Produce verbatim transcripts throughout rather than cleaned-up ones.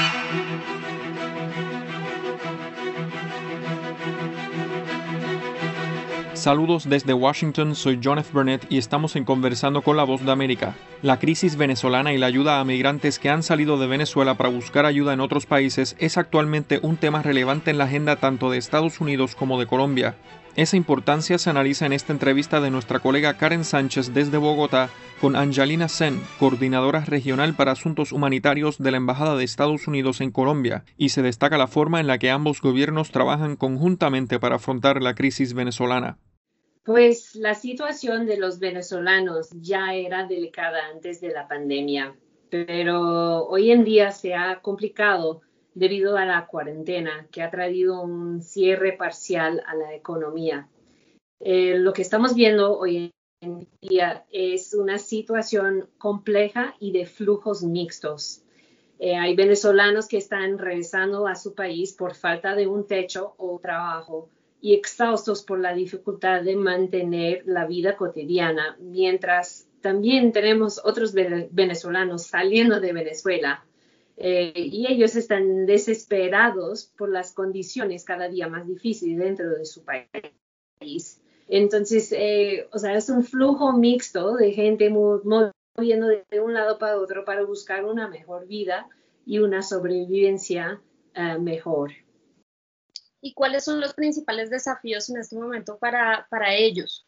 Saludos desde Washington, soy John F. Burnett y estamos en Conversando con la Voz de América. La crisis venezolana y la ayuda a migrantes que han salido de Venezuela para buscar ayuda en otros países es actualmente un tema relevante en la agenda tanto de Estados Unidos como de Colombia. Esa importancia se analiza en esta entrevista de nuestra colega Karen Sánchez desde Bogotá con Angelina Sen, coordinadora regional para asuntos humanitarios de la Embajada de Estados Unidos en Colombia, y se destaca la forma en la que ambos gobiernos trabajan conjuntamente para afrontar la crisis venezolana. Pues la situación de los venezolanos ya era delicada antes de la pandemia, pero hoy en día se ha complicado debido a la cuarentena que ha traído un cierre parcial a la economía. Eh, lo que estamos viendo hoy en día es una situación compleja y de flujos mixtos. Eh, hay venezolanos que están regresando a su país por falta de un techo o trabajo y exhaustos por la dificultad de mantener la vida cotidiana, mientras también tenemos otros venezolanos saliendo de Venezuela eh, y ellos están desesperados por las condiciones cada día más difíciles dentro de su país. Entonces, eh, o sea, es un flujo mixto de gente moviendo de un lado para otro para buscar una mejor vida y una sobrevivencia uh, mejor. ¿Y cuáles son los principales desafíos en este momento para, para ellos?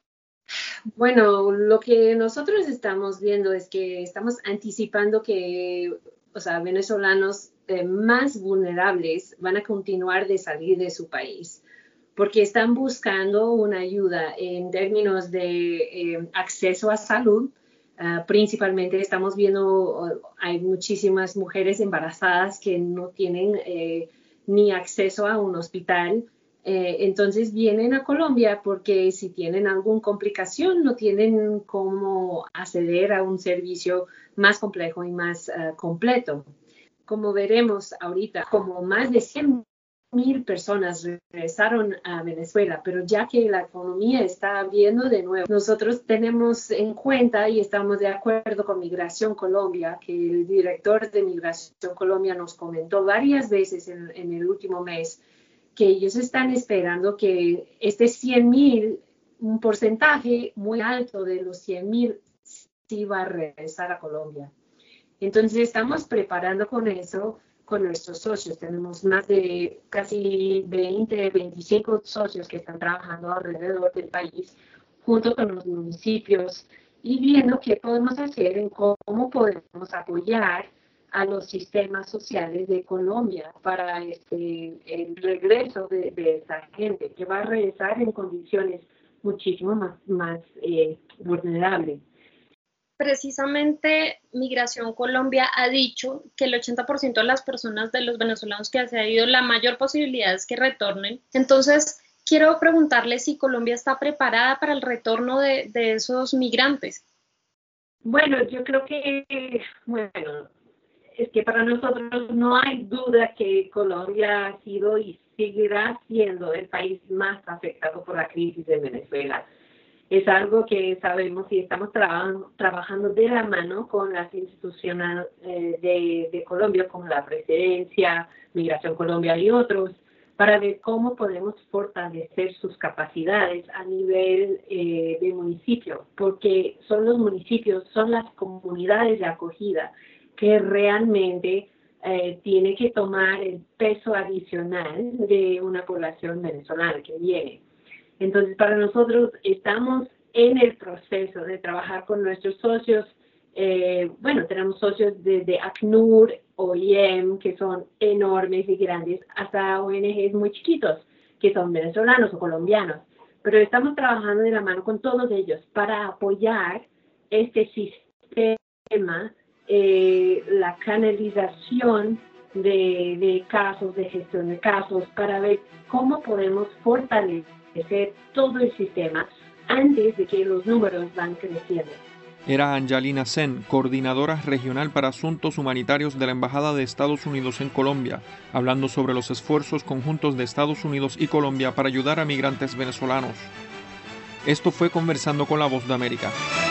Bueno, lo que nosotros estamos viendo es que estamos anticipando que, o sea, venezolanos eh, más vulnerables van a continuar de salir de su país, porque están buscando una ayuda en términos de eh, acceso a salud. Uh, principalmente estamos viendo, uh, hay muchísimas mujeres embarazadas que no tienen eh, ni acceso a un hospital, eh, entonces vienen a Colombia porque si tienen alguna complicación no tienen cómo acceder a un servicio más complejo y más uh, completo. Como veremos ahorita, como más de cien mil personas regresaron a Venezuela, pero ya que la economía está abriendo de nuevo, nosotros tenemos en cuenta y estamos de acuerdo con Migración Colombia, que el director de Migración Colombia nos comentó varias veces en, en el último mes que ellos están esperando que este cien mil, un porcentaje muy alto de los cien mil, sí va a regresar a Colombia. Entonces estamos preparando con eso con nuestros socios. Tenemos más de casi veinte, veinticinco socios que están trabajando alrededor del país junto con los municipios y viendo qué podemos hacer en cómo podemos apoyar a los sistemas sociales de Colombia para este, el regreso de, de esa gente que va a regresar en condiciones muchísimo más, más eh, vulnerables. Precisamente Migración Colombia ha dicho que el ochenta por ciento de las personas, de los venezolanos que se han ido, la mayor posibilidad es que retornen. Entonces, quiero preguntarle si Colombia está preparada para el retorno de, de esos migrantes. Bueno, yo creo que, bueno, es que para nosotros no hay duda que Colombia ha sido y seguirá siendo el país más afectado por la crisis de Venezuela. Es algo que sabemos y estamos traba trabajando de la mano con las instituciones eh, de, de Colombia, como la Presidencia, Migración Colombia y otros, para ver cómo podemos fortalecer sus capacidades a nivel eh, de municipio, porque son los municipios, son las comunidades de acogida que realmente eh, tienen que tomar el peso adicional de una población venezolana que viene. Entonces, para nosotros estamos en el proceso de trabajar con nuestros socios. Eh, bueno, tenemos socios desde ACNUR, O I M, que son enormes y grandes, hasta O N Ges muy chiquitos, que son venezolanos o colombianos. Pero estamos trabajando de la mano con todos ellos para apoyar este sistema, eh, la canalización de, de casos, de gestión de casos, para ver cómo podemos fortalecer todo el sistema antes de que los números van creciendo. Era Angelina Sen, coordinadora regional para asuntos humanitarios de la Embajada de Estados Unidos en Colombia, hablando sobre los esfuerzos conjuntos de Estados Unidos y Colombia para ayudar a migrantes venezolanos. Esto fue Conversando con la Voz de América.